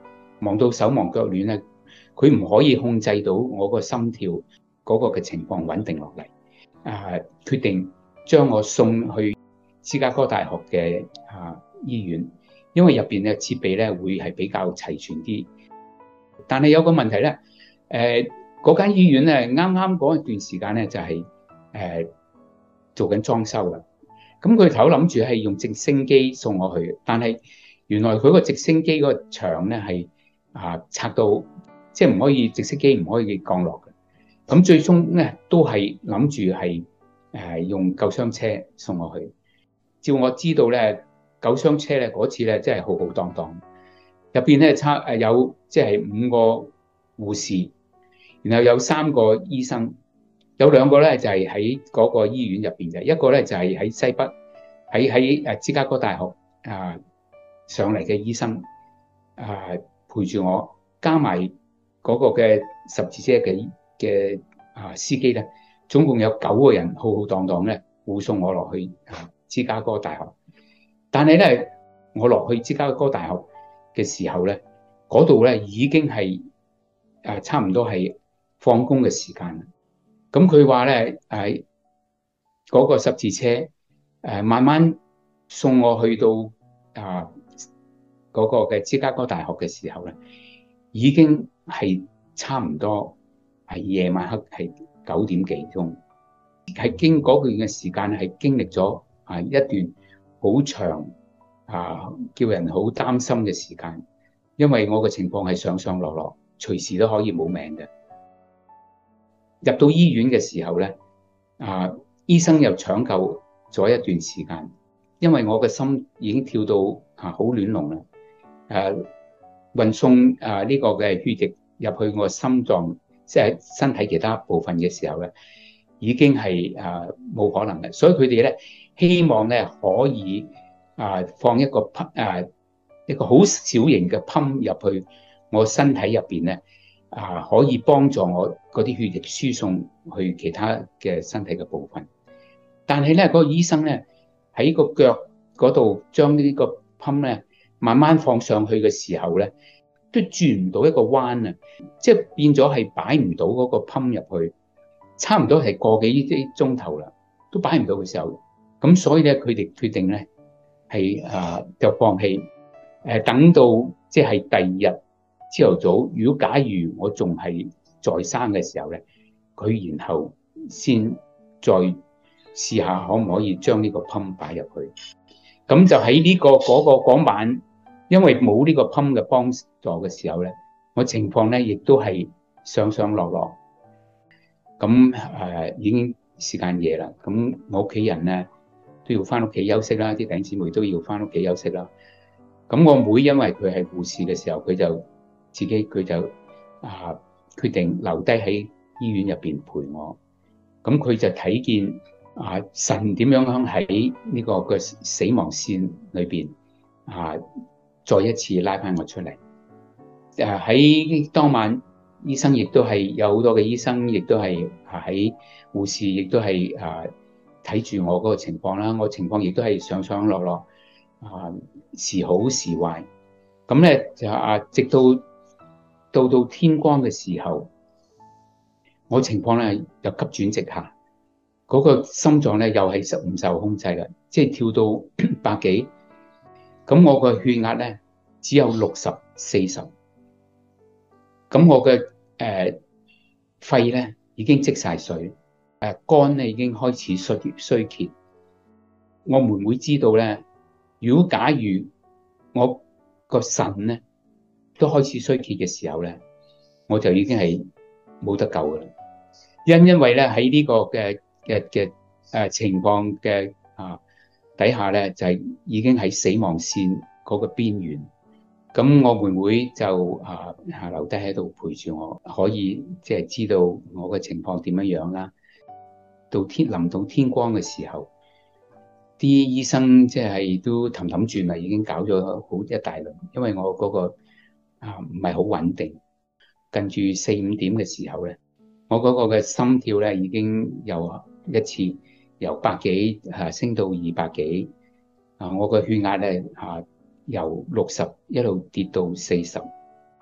忙到手忙腳亂咧，佢唔可以控制到我個心跳嗰個嘅情況穩定落嚟，啊，決定將我送去芝加哥大學嘅啊醫院，因為入邊嘅設備咧會係比較齊全啲。但係有個問題咧，誒嗰間醫院咧啱啱嗰一段時間咧就係、是、誒、呃、做緊裝修啦。咁佢頭諗住係用直升機送我去，但係原來佢個直升機嗰個牆咧係啊拆到，即係唔可以直升機唔可以降落嘅。咁最終咧都係諗住係誒用救護車送我去。照我知道咧，救護車咧嗰次咧真係浩浩蕩蕩，入邊咧差誒有即係五個護士，然後有三個醫生。有兩個咧就係喺嗰個醫院入邊嘅，一個咧就係喺西北，喺喺誒芝加哥大學啊上嚟嘅醫生啊陪住我，加埋嗰個嘅十字車嘅嘅啊司機咧，總共有九個人浩浩蕩蕩咧護送我落去啊芝加哥大學。但係咧我落去芝加哥大學嘅時候咧，嗰度咧已經係誒差唔多係放工嘅時間啦。咁佢話咧，誒嗰個十字車誒慢慢送我去到啊嗰個嘅芝加哥大學嘅時候咧，已經係差唔多係夜晚黑係九點幾鐘，係經嗰段嘅時間係經歷咗啊一段好長啊叫人好擔心嘅時間，因為我嘅情況係上上落落，隨時都可以冇命嘅。入到醫院嘅時候咧，啊，醫生又搶救咗一段時間，因為我嘅心已經跳到啊好亂龍啦。誒、啊，運送啊呢個嘅血液入去我心臟，即係身體其他部分嘅時候咧，已經係啊冇可能嘅。所以佢哋咧希望咧可以啊放一個噴啊一個好小型嘅噴入去我身體入邊咧。啊，可以幫助我嗰啲血液輸送去其他嘅身體嘅部分，但係咧，嗰個醫生咧喺個腳嗰度將呢個泵咧慢慢放上去嘅時候咧，都轉唔到一個彎啊！即係變咗係擺唔到嗰個泵入去，差唔多係個幾啲鐘頭啦，都擺唔到嘅時候，咁所以咧佢哋決定咧係啊就放棄，誒等到即係第二日。朝頭早，如果假如我仲係在生嘅時候咧，佢然後先再試下可唔可以將呢個泵擺入去。咁就喺呢、這個嗰、那個嗰晚，因為冇呢個泵嘅幫助嘅時候咧，我情況咧亦都係上上落落。咁誒、呃、已經時間夜啦，咁我屋企人咧都要翻屋企休息啦，啲弟兄姊妹都要翻屋企休息啦。咁我妹因為佢係護士嘅時候，佢就自己佢就啊決定留低喺醫院入邊陪我，咁佢就睇見啊神點樣響喺呢個嘅死亡線裏邊啊再一次拉翻我出嚟。誒喺當晚，醫生亦都係有好多嘅醫生，亦都係喺護士，亦都係啊睇住我嗰個情況啦。我情況亦都係上上落落啊，時好時壞。咁咧就啊直到。到到天光嘅時候，我情況咧又急轉直下，嗰、那個心臟咧又係受唔受控制嘅，即係跳到百幾，咁我個血壓咧只有六十四十，咁我嘅誒、呃、肺咧已經積晒水，誒、呃、肝咧已經開始衰衰竭。我妹妹知道咧，如果假如我個腎咧都開始衰竭嘅時候咧，我就已經係冇得救噶啦。因因為咧喺呢個嘅嘅嘅誒情況嘅啊底下咧，就係、是、已經喺死亡線嗰個邊緣。咁我妹妹就啊留低喺度陪住我，可以即係知道我嘅情況點樣樣啦。到天臨到天光嘅時候，啲醫生即係都氹氹轉啦，已經搞咗好一大輪，因為我嗰、那個。啊，唔係好穩定。近住四五點嘅時候咧，我嗰個嘅心跳咧已經又一次由百幾啊升到二百幾。啊，我個血壓咧啊由六十一路跌到四十。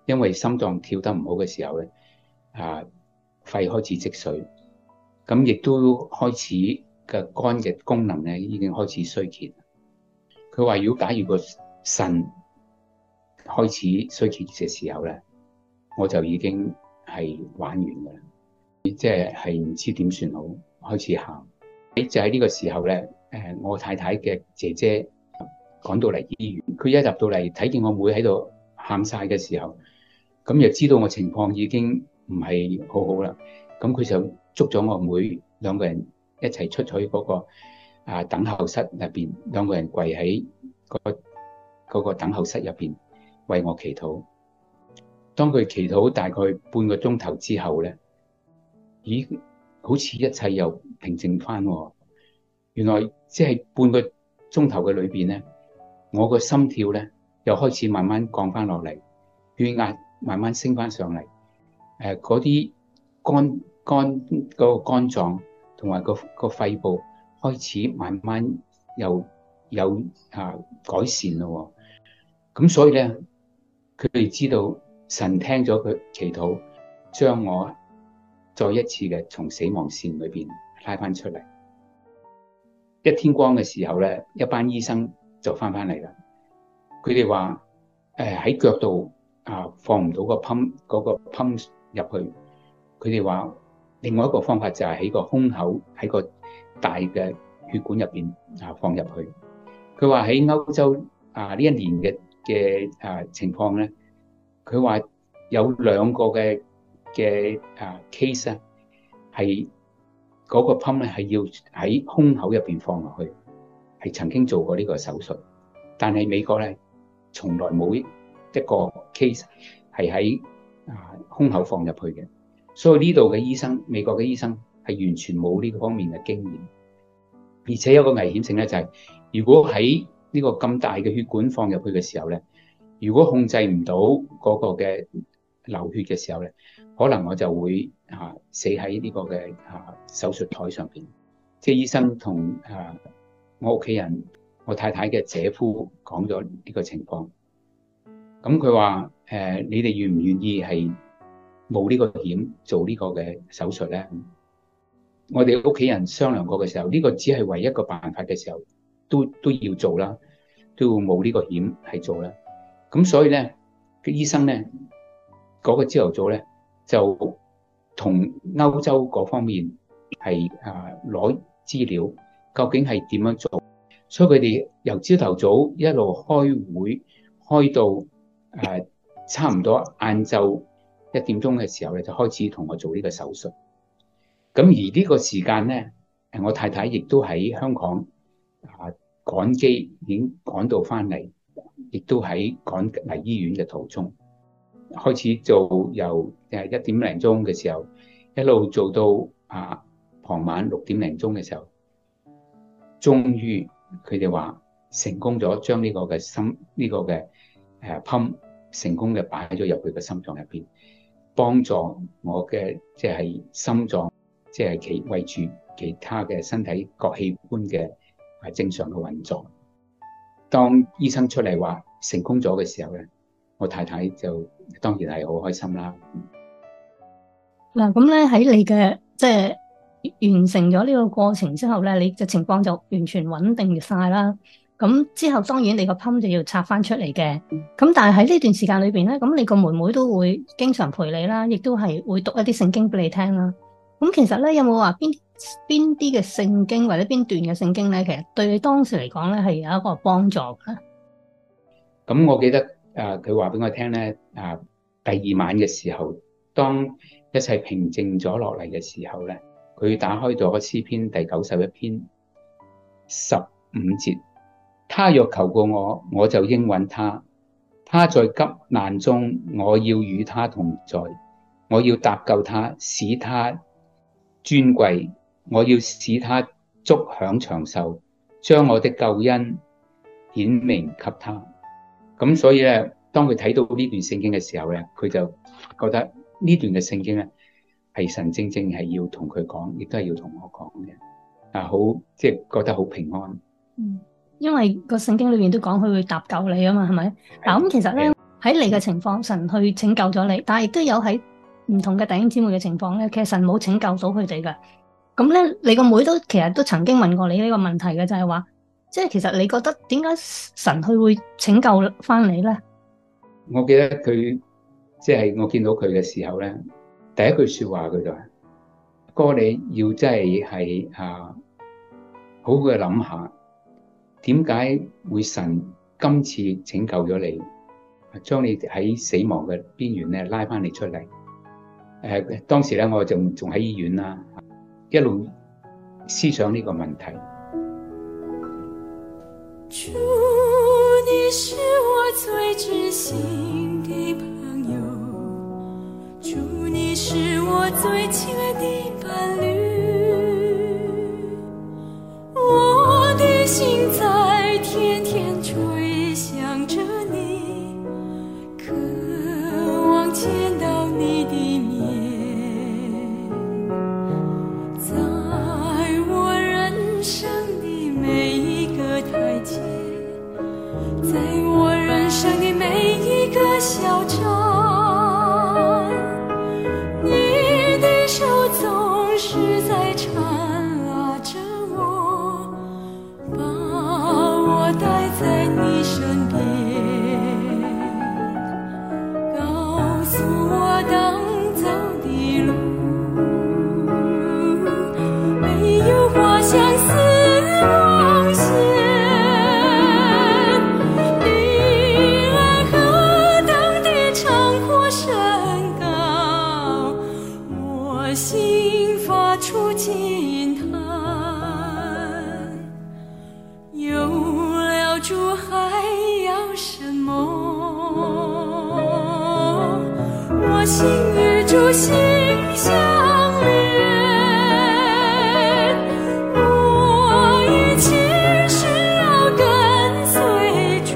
因為心臟跳得唔好嘅時候咧，啊肺開始積水，咁亦都開始嘅肝嘅功能咧已經開始衰竭。佢話如果假如個腎開始衰竭嘅時候咧，我就已經係玩完㗎啦，即係係唔知點算好，開始喊。就喺呢個時候咧，誒我太太嘅姐姐趕到嚟醫院，佢一入到嚟睇見我妹喺度喊晒嘅時候，咁就知道我情況已經唔係好好啦。咁佢就捉咗我妹兩個人一齊出去嗰個啊等候室入邊，兩個人跪喺嗰嗰個等候室入邊為我祈禱。當佢祈禱大概半個鐘頭之後咧，咦，好似一切又平靜翻喎。原來即係半個鐘頭嘅裏邊咧，我個心跳咧又開始慢慢降翻落嚟，血壓慢慢升翻上嚟。誒，嗰啲肝肝嗰個肝臟同埋個個肺部開始慢慢又有啊改善咯。咁所以咧，佢哋知道神聽咗佢祈禱，將我再一次嘅從死亡線裏邊拉翻出嚟。一天光嘅時候咧，一班醫生就翻翻嚟啦。佢哋話誒喺腳度啊放唔到個泵嗰個泵入去。佢哋話另外一個方法就係喺個胸口喺個大嘅血管入邊啊放入去。佢話喺歐洲啊呢一年嘅嘅啊情況咧，佢話有兩個嘅嘅啊 case 啊係嗰個 pump 咧係要喺胸口入邊放落去，係曾經做過呢個手術，但係美國咧從來冇一個 case 係喺啊胸口放入去嘅，所以呢度嘅醫生，美國嘅醫生係完全冇呢個方面嘅經驗，而且有個危險性咧就係、是、如果喺呢個咁大嘅血管放入去嘅時候咧，如果控制唔到嗰個嘅流血嘅時候咧，可能我就會啊死喺呢個嘅啊手術台上邊。即係醫生同啊我屋企人，我太太嘅姐夫講咗呢個情況。咁佢話誒，你哋願唔願意係冒呢個險做呢個嘅手術咧？我哋屋企人商量過嘅時候，呢、這個只係唯一一個辦法嘅時候，都都要做啦，都要冒呢個險係做啦。咁所以咧，個醫生咧嗰、那個朝頭早咧就同歐洲嗰方面係啊攞資料，究竟係點樣做？所以佢哋由朝頭早一路開會，開到誒、啊、差唔多晏晝一點鐘嘅時候咧，就開始同我做呢個手術。咁而呢個時間咧，誒我太太亦都喺香港啊趕機，已經趕到翻嚟，亦都喺趕嚟醫院嘅途中，開始做由誒一點零鐘嘅時候，一路做到啊傍晚六點零鐘嘅時候，終於佢哋話成功咗，將呢個嘅心呢、這個嘅誒 pump 成功嘅擺咗入去個心臟入邊，幫助我嘅即係心臟，即係其為住其他嘅身體各器官嘅係正常嘅運作。當醫生出嚟話成功咗嘅時候咧，我太太就當然係好開心啦。 嗱，咁咧喺你嘅即係完成咗呢個過程之後咧，你嘅情況就完全穩定晒啦。咁之後當然你個 pump 就要拆翻出嚟嘅。咁但係喺呢段時間裏邊咧，咁你個妹妹都會經常陪你啦，亦都係會讀一啲聖經俾你聽啦。咁其實咧有冇話邊邊啲嘅聖經或者邊段嘅聖經咧，其實對你當時嚟講咧係有一個幫助嘅？ 咁我記得誒，佢話俾我聽咧，啊第二晚嘅時候，當一切平靜咗落嚟嘅時候咧，佢打開咗詩篇第九十一篇十五節，他若求過我，我就應允他；他在急難中，我要與他同在，我要搭救他，使他尊貴，我要使他足享長壽，將我的救恩顯明給他。咁所以咧，當佢睇到呢段聖經嘅時候咧，佢就覺得呢段嘅聖經咧係神正正係要同佢講，亦都係要同我講嘅。啊，好即係覺得好平安。 嗯，因為個聖經裏面都講佢會搭救你啊嘛，係咪？嗱，咁其實咧喺你嘅情況，神去拯救咗你，但係亦都有喺唔同嘅弟兄姊妹嘅情況咧，其實神冇拯救到佢哋嘅。咁咧，你個妹都其實都曾經問過你呢個問題嘅，就係話，即係其實你覺得點解神佢會拯救翻你咧？ 我記得佢即係我見到佢嘅時候咧，第一句說話佢就話：哥，你要真係係啊，好好嘅諗下，點解會神今次拯救咗你，將你喺死亡嘅邊緣咧拉翻你出嚟？誒、呃，當時咧我就仲喺醫院啦，一路思想呢個問題。 主，你是我最知心的朋友，主，你是我最亲爱的伴侣，我的心在天天吹响着你，渴望见到你的面，在我人生的每一个台阶，在我人生的每一个小站，你的手总是在缠拉着我，把我带在你身边，告诉我当走的路，没有花香似梦线，你爱何等的长阔深高，我心发出惊叹，有了主还要什么？我心与主心相连，我一切是要跟随主，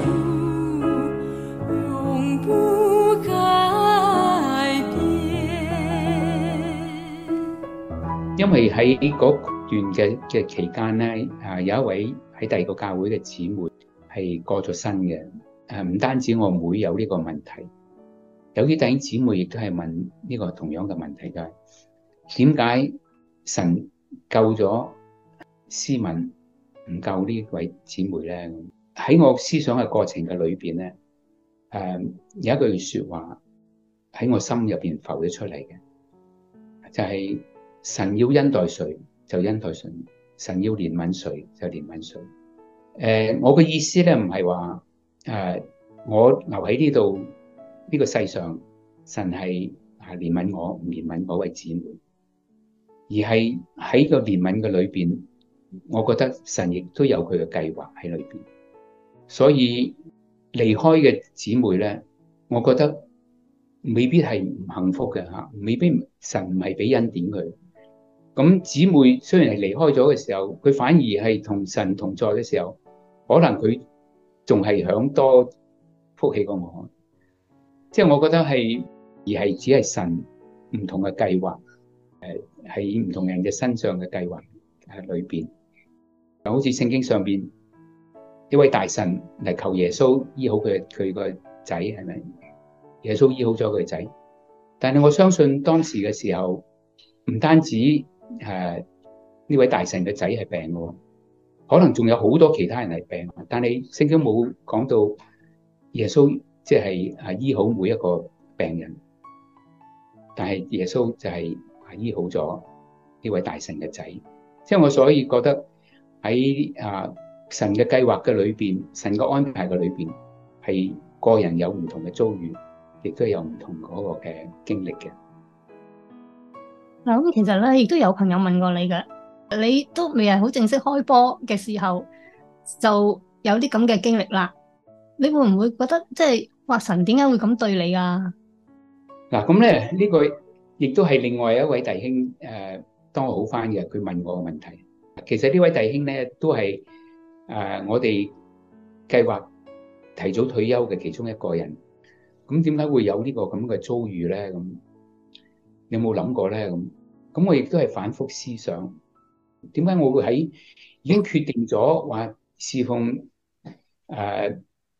永不改變。 因為喺嗰段嘅嘅期間咧，啊有一位喺第二個教會嘅姊妹係過咗身嘅，誒唔單止我妹有呢個問題，有啲弟兄姊妹亦都係問呢個同樣嘅問題，就係點解神救咗思敏唔救呢位姊妹咧？喺我思想嘅過程嘅裏邊咧，誒有一句説話喺我心入邊浮咗出嚟嘅，就係、是、神要恩待誰就恩待誰，神要憐憫誰就憐憫誰。誒、呃，我嘅意思咧唔係話誒我留喺呢度呢個世上，神係係憐憫我唔憐憫嗰位姊妹，而係喺個憐憫嘅裏邊，我覺得神亦都有佢嘅計劃喺裏邊。所以離開嘅姊妹咧，我覺得未必係唔幸福嘅嚇，未必神唔係俾恩典佢。咁姊妹雖然係離開咗嘅時候，佢反而係同神同在嘅時候，可能佢仲係享多福氣過我。即係我覺得係而係只係神唔同嘅計劃，誒喺唔同人嘅身上嘅計劃喺裏邊。就好似聖經上邊一位大臣嚟求耶穌醫好佢佢個仔，係咪？耶穌醫好咗佢仔，但係我相信當時嘅時候，唔單止誒呢位大臣嘅仔係病嘅，可能仲有好多其他人係病。但係聖經冇講到耶穌即係誒醫好每一個病人，但係耶穌就係誒醫好咗呢位大臣嘅仔。即係我所以覺得喺誒神嘅計劃嘅裏邊，神嘅安排嘅裏邊，係個人有唔同嘅遭遇，亦都有唔同嗰個嘅經歷嘅。 嗱，咁其實咧，亦都有朋友問過你嘅，你都未係好正式開波嘅時候，就有啲咁嘅經歷啦。你會唔會覺得即係話神點解會咁對你啊？ 嗱，咁咧呢個亦都係另外一位弟兄誒、呃，當我好返嘅，佢問我個問題。其實呢位弟兄咧都係誒、呃、我哋計劃提早退休嘅其中一個人。咁點解會有呢個咁嘅遭遇咧？咁有冇諗過咧？咁咁我亦都係反覆思想，點解我會喺已經決定咗話侍奉誒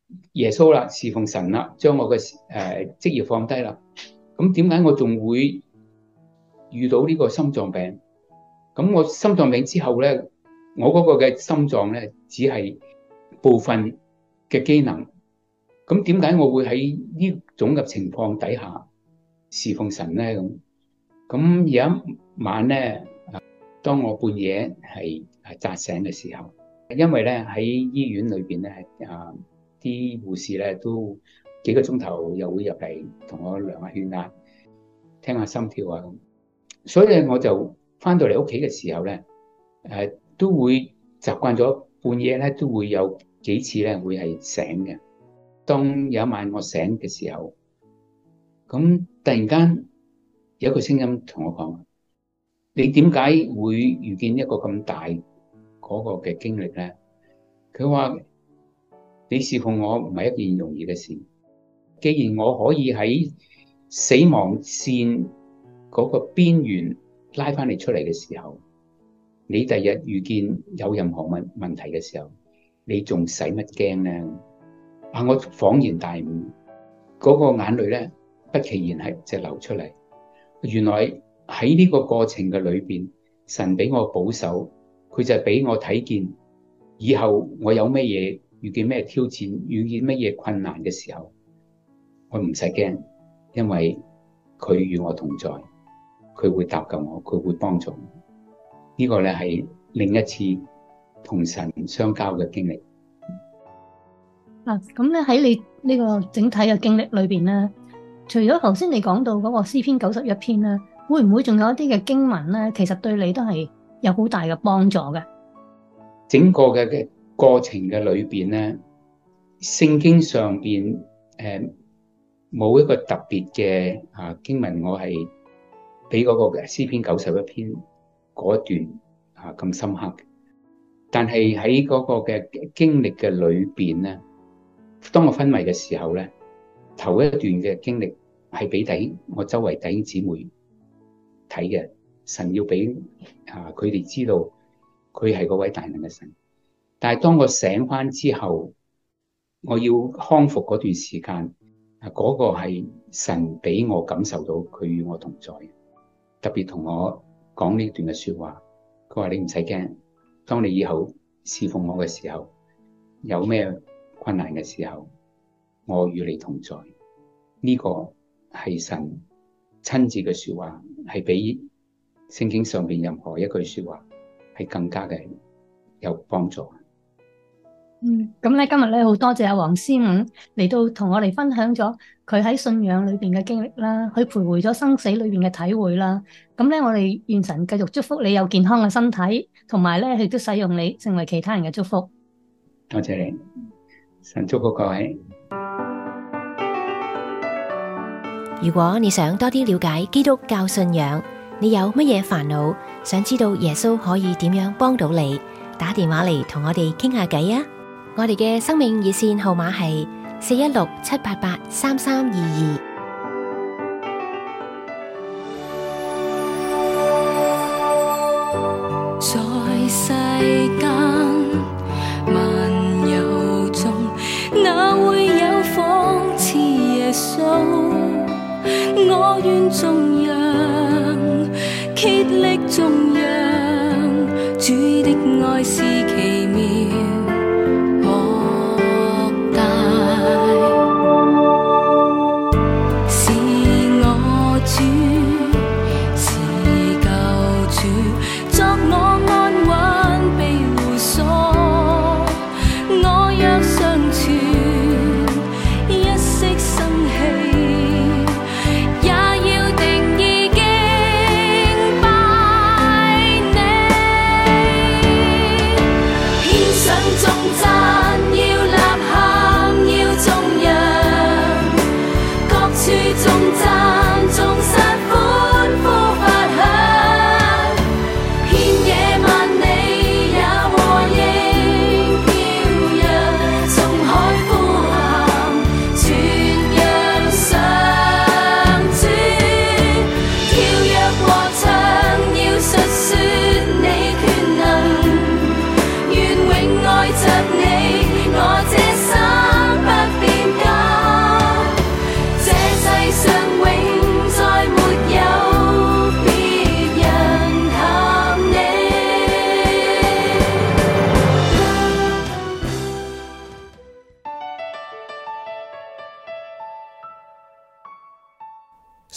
耶穌啦，侍奉神啦，將我嘅誒職業放低啦。咁點解我仲會遇到呢個心臟病？咁我心臟病之後咧，我嗰個嘅心臟咧只係部分嘅機能。咁點解我會喺呢種嘅情況底下侍奉神咧？咁咁有一晚咧，當我半夜係係扎醒嘅時候，因為咧喺醫院裏邊咧，啊啲護士咧都幾個鐘頭又會入嚟同我量下血壓、聽下心跳啊咁，所以我就翻到嚟屋企嘅時候咧，誒都會習慣咗半夜咧都會有幾次咧會係醒嘅。當有一晚我醒嘅時候，咁突然間有一個聲音同我講：你點解會遇見一個咁大嗰個嘅經歷咧？佢話你侍奉我唔係一件容易嘅事。既然我可以喺死亡線嗰個邊緣拉翻你出嚟嘅時候，你第日遇見有任何問問題嘅時候，你仲使乜驚咧？啊！我恍然大悟，嗰、那個眼淚咧不其然係就流出嚟。原來喺呢個過程嘅裏邊，神俾我保守，佢就係俾我睇見以後我有咩嘢遇見咩挑戰，遇見乜嘢困難嘅時候，我唔使驚，因為佢與我同在，佢會搭救我，佢會幫助我。呢、這個咧係另一次同神相交嘅經歷。 嗱，咁咧喺你呢個整體嘅經歷裏邊咧，除咗頭先你講到嗰個詩篇九十一篇咧，會唔會仲有一啲嘅經文咧，其實對你都係有好大嘅幫助嘅？ 整個嘅嘅過程嘅裏邊咧，聖經上邊誒冇一個特別嘅啊經文，我係俾嗰個嘅詩篇九十一篇嗰段啊咁深刻嘅。但係喺嗰個嘅經歷嘅裏邊咧，當我昏迷嘅時候咧，頭一段嘅經歷係俾弟我周圍弟兄姊妹睇嘅。神要俾啊佢哋知道佢係嗰位大能嘅神。但係當我醒翻之後，我要康復嗰段時間，啊嗰個係神俾我感受到佢與我同在，特別同我講呢段嘅說話。佢話你唔使驚，當你以後侍奉我嘅時候，有咩困難嘅時候，我與你同在。呢、這個係神親自嘅說話，係比聖經上邊任何一句說話係更加嘅有幫助。 嗯，咁咧今日咧好多謝阿黃師母嚟到同我哋分享咗佢喺信仰裏邊嘅經歷啦，佢徘徊咗生死裏邊嘅體會啦。咁咧我哋願神繼續祝福你有健康嘅身體，同埋咧亦都使用你成為其他人嘅祝福。 多謝你，神祝福各位。 如果你想多啲了解基督教信仰，你有乜嘢煩惱，想知道耶穌可以點樣幫到你，打電話嚟同我哋傾下偈啊！我哋嘅生命熱線號碼係四一六七八八三三二二。 在世間萬有中，哪會有仿似耶穌？我願頌揚，竭力頌揚，主的愛是奇妙。 也要定意敬拜。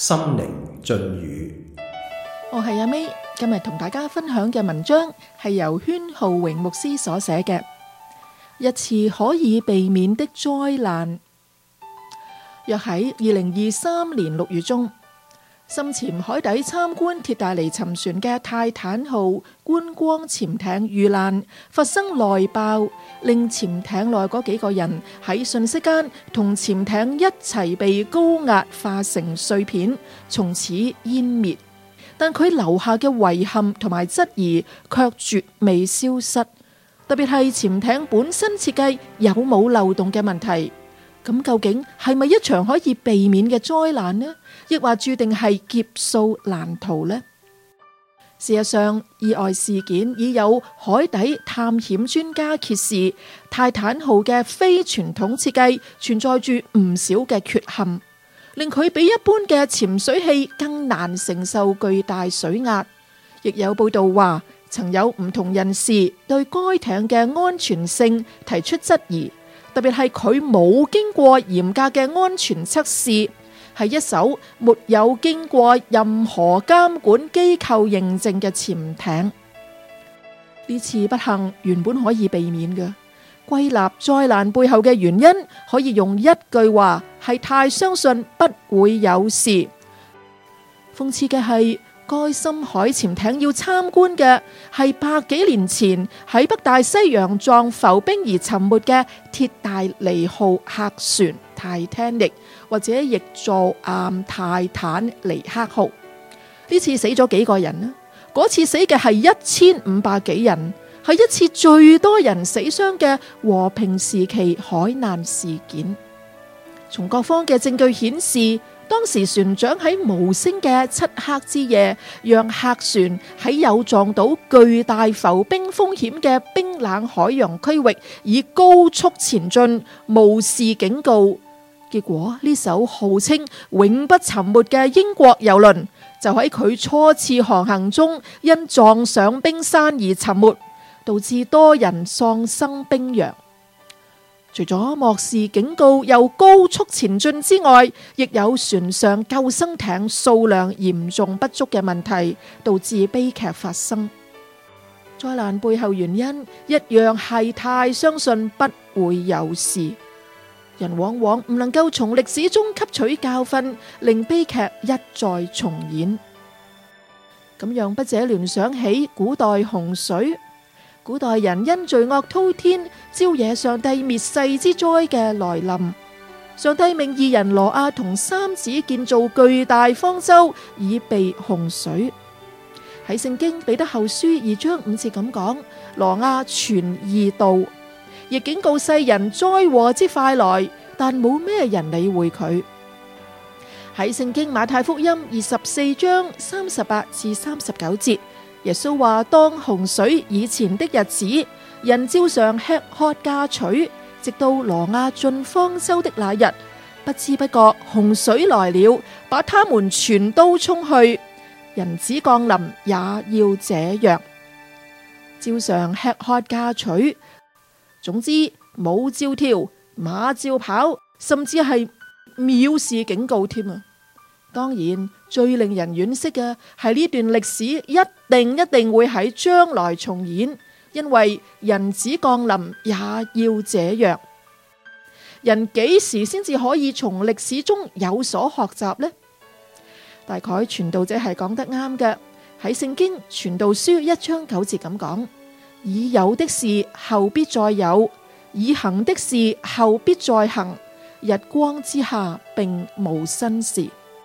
心靈雋語。 我係阿 May，今日同大家分享嘅文章係由禤浩榮牧師所寫嘅《一次可以避免的災難》。約喺二零二三年六月中，深潛海底參觀鐵達尼沉船嘅泰坦號觀光潛艇遇難，發生內爆，令潛艇內嗰幾個人喺瞬息間同潛艇一齊被高壓化成碎片，從此湮滅。但佢留下嘅遺憾同埋質疑卻絕未消失，特別係潛艇本身設計有冇漏洞嘅問題。咁究竟係咪一場可以避免嘅災難呢？抑或注定係劫數難逃呢？事實上，意外事件已有海底探險專家揭示，泰坦號嘅非傳統設計存在住唔少嘅缺陷，令佢比一般嘅潛水器更難承受巨大水壓。亦有報道話，曾有唔同人士對該艇嘅安全性提出質疑，特別係佢冇經過嚴格嘅安全測試，係一艘沒有經過任何監管機構認證嘅潛艇。呢次不幸原本可以避免嘅，歸納災難背後嘅原因，可以用一句話，係太相信不會有事。諷刺嘅係，該深海潛艇要參觀嘅係百幾年前喺北大西洋撞浮冰而沉沒嘅鐵達尼號客船 Titanic， 或者譯做亞泰坦尼克號。呢次死咗幾個人呢？嗰次死嘅係一千五百幾人，係一次最多人死傷嘅和平時期海難事件。從各方嘅證據顯示，當時船長喺無聲嘅漆黑之夜，讓客船喺有撞到巨大浮冰風險嘅冰冷海洋區域以高速前進，無視警告。結果呢艘號稱永不沉沒嘅英國郵輪，就喺佢初次航行中因撞上冰山而沉沒，導致多人喪生冰洋。除咗漠視警告又高速前進之外，亦有船上救生艇數量嚴重不足嘅問題，導致悲劇發生。災難背後原因一樣係太相信不會有事。人往往唔能夠從歷史中吸取教訓，令悲劇一再重演。咁讓筆者聯想起古代洪水。古代人因罪惡滔天，招惹上帝滅世之災嘅來臨。上帝命義人挪亞同三子建造巨大方舟，以避洪水。喺聖經彼得後書二章五節咁講，挪亞傳義道，亦警告世人災禍之快來，但冇咩人理會佢。喺聖經馬太福音二十四章三十八至三十九節，耶穌話：當洪水以前的日子，人照常吃喝嫁娶，直到挪亞進方舟的那日，不知不覺洪水來了，把他們全都沖去。人子降臨也要這樣，照常吃喝嫁娶。總之，舞照跳，馬照跑，甚至係藐視警告添啊！當然，最令人惋惜嘅係呢段歷史一定一定會喺將來重演，因為人子降臨也要這樣。人幾時先至可以從歷史中有所學習呢？大概傳道者係講得啱嘅，喺聖經傳道書一章九節咁講：已有的事後必再有，已行的事後必再行，日光之下並無新事。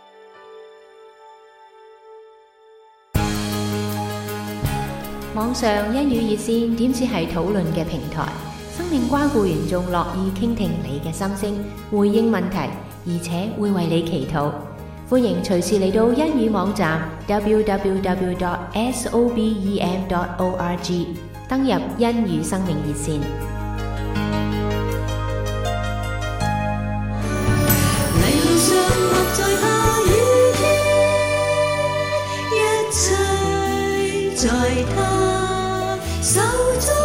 網上恩語熱線點止係討論嘅平台，生命關顧員仲樂意傾聽你嘅心聲，回應問題，而且會為你祈禱。歡迎隨時嚟到恩語網站 double-u double-u double-u dot sobem dot org， 登入恩語生命熱線。 離上落在下雨天，一切在他手中。